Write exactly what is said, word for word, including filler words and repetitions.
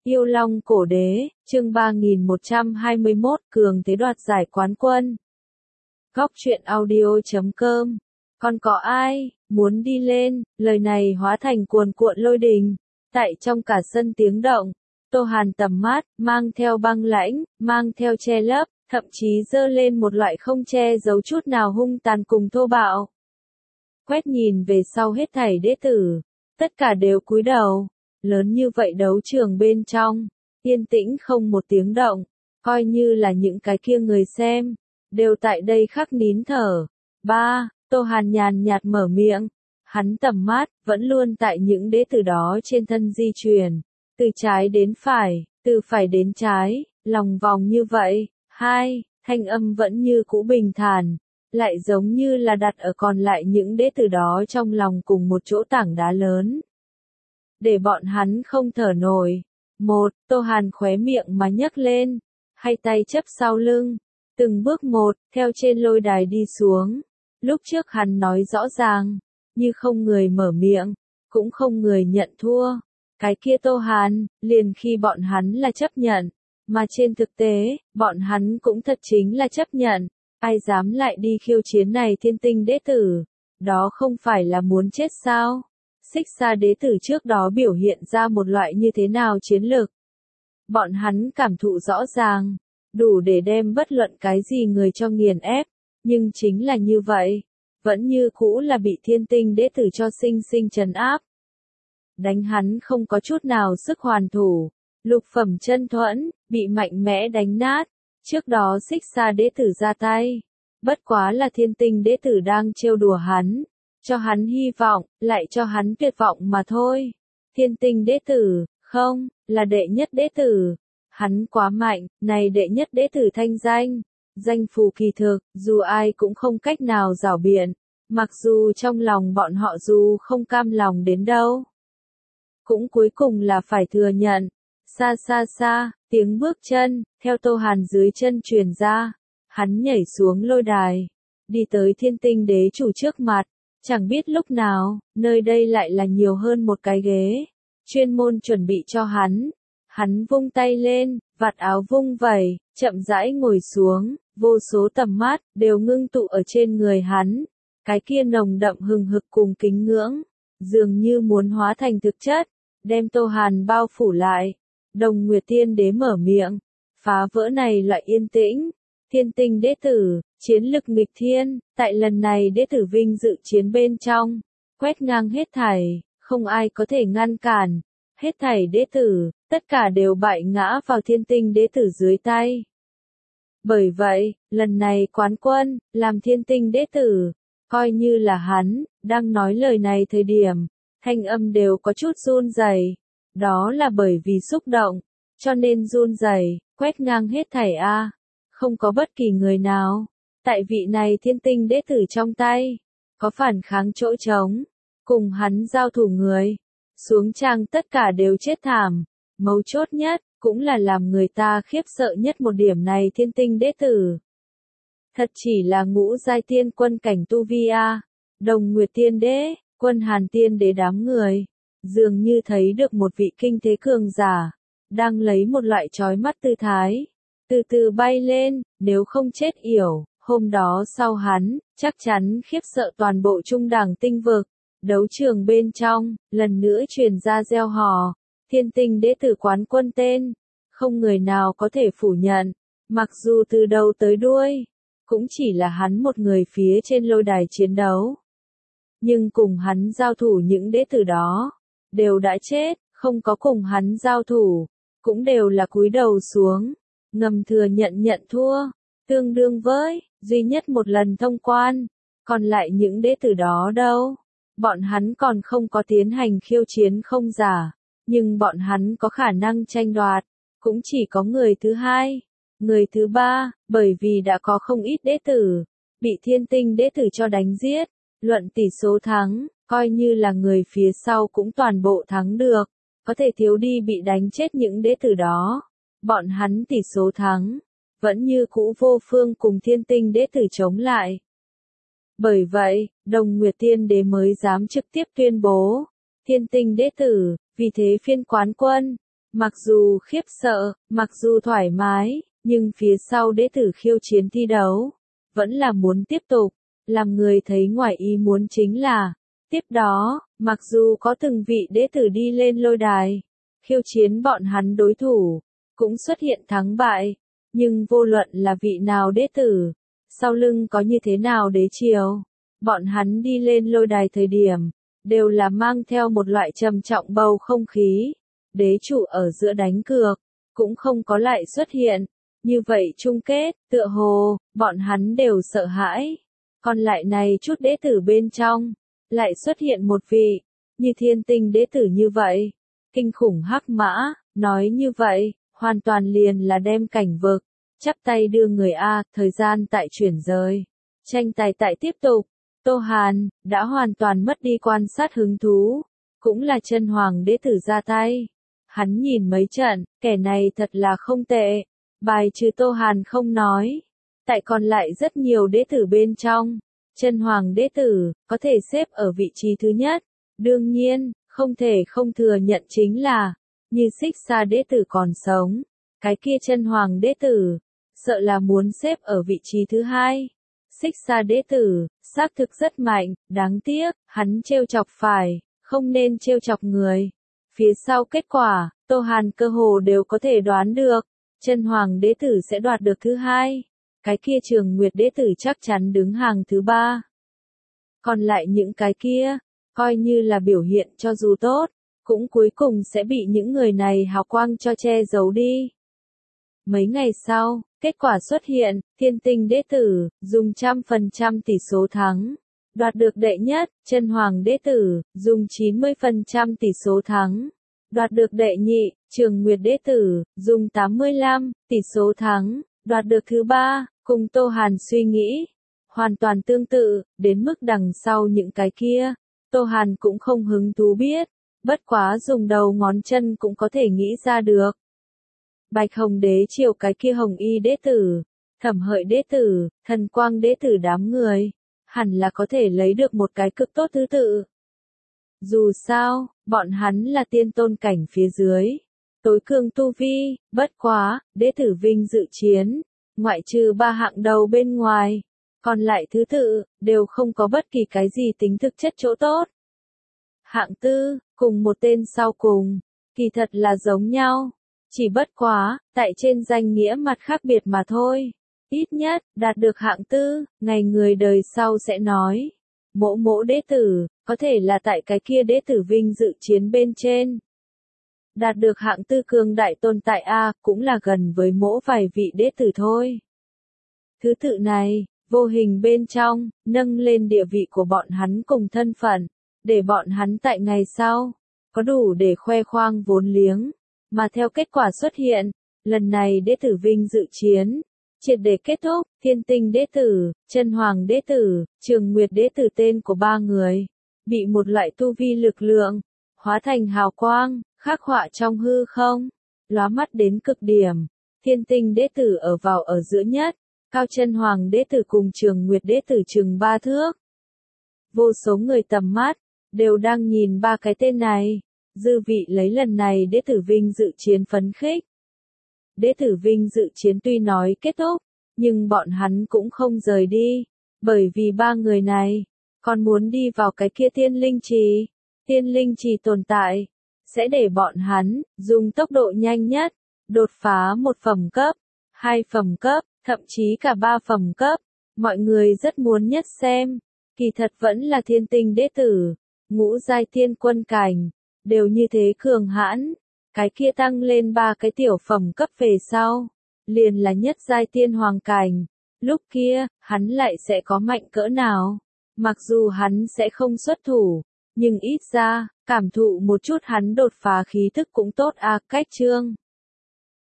Yêu Long Cổ Đế, chương ba nghìn một trăm hai mươi mốt, cường thế đoạt giải quán quân. Góc truyện audio chấm com. Còn có ai muốn đi lên? Lời này hóa thành cuồn cuộn lôi đình, tại trong cả sân tiếng động. Tô Hàn tầm mắt, mang theo băng lãnh, mang theo che lấp, thậm chí dơ lên một loại không che giấu chút nào hung tàn cùng thô bạo. Quét nhìn về sau hết thảy đế tử, tất cả đều cúi đầu. Lớn như vậy đấu trường bên trong, yên tĩnh không một tiếng động, coi như là những cái kia người xem, đều tại đây khắc nín thở. Ba, Tô Hàn nhàn nhạt mở miệng, hắn tầm mắt, vẫn luôn tại những đế tử đó trên thân di chuyển, từ trái đến phải, từ phải đến trái, lòng vòng như vậy. Hai, thanh âm vẫn như cũ bình thản, lại giống như là đặt ở còn lại những đế tử đó trong lòng cùng một chỗ tảng đá lớn, để bọn hắn không thở nổi. Một, Tô Hàn khóe miệng mà nhấc lên, hai tay chấp sau lưng, từng bước một, theo trên lôi đài đi xuống. Lúc trước hắn nói rõ ràng, như không người mở miệng, cũng không người nhận thua. Cái kia Tô Hàn, liền khi bọn hắn là chấp nhận, mà trên thực tế, bọn hắn cũng thật chính là chấp nhận. Ai dám lại đi khiêu chiến này thiên tinh đế tử, đó không phải là muốn chết sao? Xích Sa đế tử trước đó biểu hiện ra một loại như thế nào chiến lược. Bọn hắn cảm thụ rõ ràng, đủ để đem bất luận cái gì người cho nghiền ép, nhưng chính là như vậy, vẫn như cũ là bị thiên tinh đế tử cho sinh sinh trấn áp. Đánh hắn không có chút nào sức hoàn thủ, lục phẩm chân thuẫn, bị mạnh mẽ đánh nát. Trước đó Xích Sa đế tử ra tay, bất quá là thiên tinh đế tử đang trêu đùa hắn, cho hắn hy vọng, lại cho hắn tuyệt vọng mà thôi. Thiên tinh đế tử, không, là đệ nhất đế tử. Hắn quá mạnh, này đệ nhất đế tử thanh danh, danh phù kỳ thực, dù ai cũng không cách nào giảo biện, mặc dù trong lòng bọn họ dù không cam lòng đến đâu, cũng cuối cùng là phải thừa nhận. Xa xa xa, tiếng bước chân, theo Tô Hàn dưới chân truyền ra, hắn nhảy xuống lôi đài, đi tới thiên tinh đế chủ trước mặt. Chẳng biết lúc nào, nơi đây lại là nhiều hơn một cái ghế, chuyên môn chuẩn bị cho hắn. Hắn vung tay lên, vạt áo vung vẩy, chậm rãi ngồi xuống, vô số tầm mắt, đều ngưng tụ ở trên người hắn. Cái kia nồng đậm hừng hực cùng kính ngưỡng, dường như muốn hóa thành thực chất, đem Tô Hàn bao phủ lại. Đồng Nguyệt Tiên đế mở miệng, phá vỡ này loại yên tĩnh. Thiên tinh đế tử, chiến lực nghịch thiên, tại lần này đế tử vinh dự chiến bên trong, quét ngang hết thảy, không ai có thể ngăn cản. Hết thảy đế tử, tất cả đều bại ngã vào thiên tinh đế tử dưới tay. Bởi vậy, lần này quán quân, làm thiên tinh đế tử, coi như là hắn, đang nói lời này thời điểm, thanh âm đều có chút run rẩy. Đó là bởi vì xúc động, cho nên run rẩy, quét ngang hết thảy a. Không có bất kỳ người nào, tại vị này thiên tinh đế tử trong tay, có phản kháng chỗ trống, cùng hắn giao thủ người, xuống trang tất cả đều chết thảm. Mấu chốt nhất, cũng là làm người ta khiếp sợ nhất một điểm này thiên tinh đế tử. Thật chỉ là ngũ giai tiên quân cảnh tu vi a. Đồng Nguyệt Tiên đế, Quân Hàn tiên đế đám người, dường như thấy được một vị kinh thế cường giả, đang lấy một loại chói mắt tư thái, từ từ bay lên. Nếu không chết yểu, hôm đó sau hắn, chắc chắn khiếp sợ toàn bộ trung đẳng tinh vực. Đấu trường bên trong, lần nữa truyền ra reo hò, thiên tinh đế tử quán quân tên, không người nào có thể phủ nhận, mặc dù từ đầu tới đuôi, cũng chỉ là hắn một người phía trên lôi đài chiến đấu. Nhưng cùng hắn giao thủ những đế tử đó, đều đã chết, không có cùng hắn giao thủ, cũng đều là cúi đầu xuống, ngầm thừa nhận nhận thua, tương đương với, duy nhất một lần thông quan. Còn lại những đế tử đó đâu? Bọn hắn còn không có tiến hành khiêu chiến không giả, nhưng bọn hắn có khả năng tranh đoạt, cũng chỉ có người thứ hai, người thứ ba, bởi vì đã có không ít đế tử, bị thiên tinh đế tử cho đánh giết, luận tỷ số thắng, coi như là người phía sau cũng toàn bộ thắng được, có thể thiếu đi bị đánh chết những đế tử đó. Bọn hắn tỷ số thắng, vẫn như cũ vô phương cùng thiên tinh đế tử chống lại. Bởi vậy, Đồng Nguyệt Tiên đế mới dám trực tiếp tuyên bố, thiên tinh đế tử, vì thế phiên quán quân, Mặc dù khiếp sợ, mặc dù thoải mái, nhưng phía sau đế tử khiêu chiến thi đấu, vẫn là muốn tiếp tục. Làm người thấy ngoài ý muốn chính là, tiếp đó, mặc dù có từng vị đế tử đi lên lôi đài, khiêu chiến bọn hắn đối thủ, cũng xuất hiện thắng bại, nhưng vô luận là vị nào đế tử, sau lưng có như thế nào đế triều, bọn hắn đi lên lôi đài thời điểm, đều là mang theo một loại trầm trọng bầu không khí, đế chủ ở giữa đánh cược, cũng không có lại xuất hiện, như vậy chung kết, tựa hồ, bọn hắn đều sợ hãi, còn lại này chút đế tử bên trong, lại xuất hiện một vị, như thiên tinh đế tử như vậy, kinh khủng hắc mã, nói như vậy, hoàn toàn liền là đem cảnh vực, chắp tay đưa người A, thời gian tại chuyển rời, tranh tài tại tiếp tục, Tô Hàn, đã hoàn toàn mất đi quan sát hứng thú, cũng là chân hoàng đế tử ra tay, hắn nhìn mấy trận, kẻ này thật là không tệ, bài trừ Tô Hàn không nói, tại còn lại rất nhiều đế tử bên trong. Chân hoàng đế tử, có thể xếp ở vị trí thứ nhất. Đương nhiên, không thể không thừa nhận chính là, như xích xa đế tử còn sống. Cái kia chân hoàng đế tử, sợ là muốn xếp ở vị trí thứ hai. Xích xa đế tử, xác thực rất mạnh, đáng tiếc, hắn trêu chọc phải, không nên trêu chọc người. Phía sau kết quả, Tô Hàn cơ hồ đều có thể đoán được, chân hoàng đế tử sẽ đoạt được thứ hai. Cái kia Trường Nguyệt đế tử chắc chắn đứng hàng thứ ba. Còn lại những cái kia, coi như là biểu hiện cho dù tốt, cũng cuối cùng sẽ bị những người này hào quang cho che giấu đi. Mấy ngày sau, kết quả xuất hiện, thiên tinh đế tử, dùng trăm phần trăm tỷ số thắng, đoạt được đệ nhất, chân hoàng đế tử, dùng chín mươi phần trăm tỷ số thắng, đoạt được đệ nhị, Trường Nguyệt đế tử, dùng tám mươi lăm tỷ số thắng, đoạt được thứ ba. Cùng Tô Hàn suy nghĩ, hoàn toàn tương tự, đến mức đằng sau những cái kia, Tô Hàn cũng không hứng thú biết, bất quá dùng đầu ngón chân cũng có thể nghĩ ra được. Bạch Hồng đế triều cái kia Hồng Y đế tử, Thẩm Hợi đế tử, Thần Quang đế tử đám người, hẳn là có thể lấy được một cái cực tốt thứ tự. Dù sao, bọn hắn là tiên tôn cảnh phía dưới, tối cường tu vi, bất quá, đế tử vinh dự chiến. Ngoại trừ ba hạng đầu bên ngoài, còn lại thứ tự, đều không có bất kỳ cái gì tính thực chất chỗ tốt. Hạng tư, cùng một tên sau cùng, kỳ thật là giống nhau, chỉ bất quá, tại trên danh nghĩa mặt khác biệt mà thôi. Ít nhất, đạt được hạng tư, ngày người đời sau sẽ nói. Mỗ mỗ đế tử, có thể là tại cái kia đế tử vinh dự chiến bên trên. Đạt được hạng tư cường đại tồn tại A, cũng là gần với mỗ vài vị đế tử thôi. Thứ tự này, vô hình bên trong, nâng lên địa vị của bọn hắn cùng thân phận, để bọn hắn tại ngày sau, có đủ để khoe khoang vốn liếng. Mà theo kết quả xuất hiện, lần này đế tử vinh dự chiến, triệt để kết thúc, thiên tinh đế tử, chân hoàng đế tử, Trường Nguyệt đế tử tên của ba người, bị một loại tu vi lực lượng, hóa thành hào quang, khắc họa trong hư không, lóa mắt đến cực điểm. Thiên tinh đế tử ở vào ở giữa nhất, cao chân hoàng đế tử cùng Trường Nguyệt đế tử chừng ba thước. Vô số người tầm mắt, đều đang nhìn ba cái tên này, dư vị lấy lần này đế tử vinh dự chiến phấn khích. Đế tử vinh dự chiến tuy nói kết thúc, nhưng bọn hắn cũng không rời đi, bởi vì ba người này, còn muốn đi vào cái kia tiên linh trì. Tiên linh trì tồn tại, sẽ để bọn hắn, dùng tốc độ nhanh nhất, đột phá một phẩm cấp, hai phẩm cấp, thậm chí cả ba phẩm cấp. Mọi người rất muốn nhất xem, kỳ thật vẫn là thiên tinh đế tử, ngũ giai thiên quân cảnh, đều như thế cường hãn. Cái kia tăng lên ba cái tiểu phẩm cấp về sau, liền là nhất giai tiên hoàng cảnh. Lúc kia, hắn lại sẽ có mạnh cỡ nào? Mặc dù hắn sẽ không xuất thủ, nhưng ít ra, cảm thụ một chút hắn đột phá khí thức cũng tốt à. Cách chương